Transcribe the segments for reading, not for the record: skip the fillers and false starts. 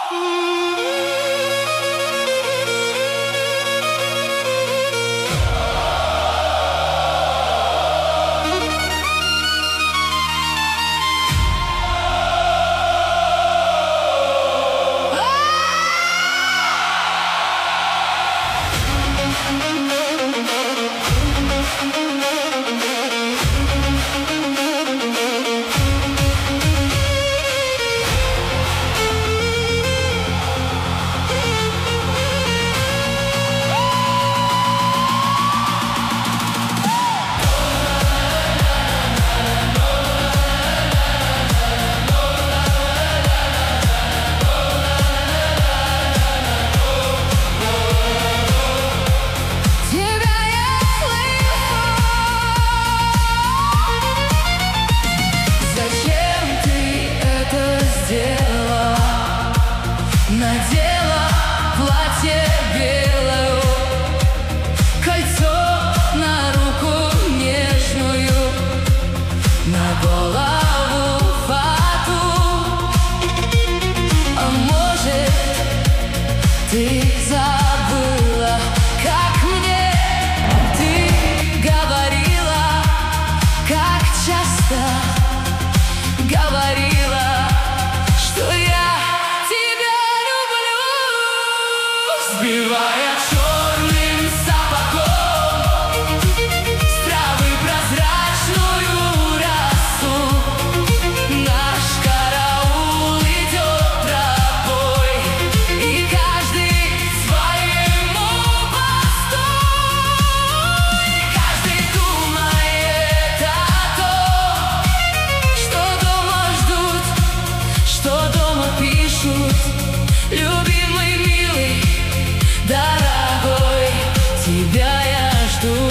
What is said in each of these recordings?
Надела платье белое, кольцо на руку нежную, на голову фату. А может, ты забыла, как мне ты говорила, как часто говорила, что я сбивая черным сапогом с травы прозрачную росу, наш караул идет тропой, и каждый своему посту, каждый думает о том, что дома ждут, что дома пишут. Любимый, милый, дорогой, тебя я жду.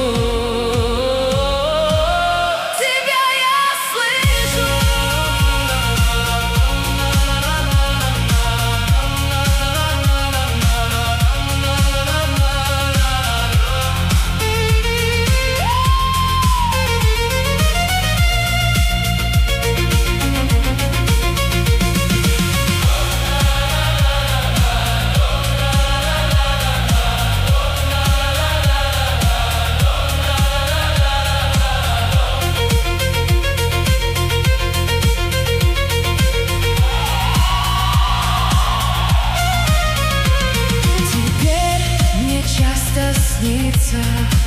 Тебя я слышу. Снится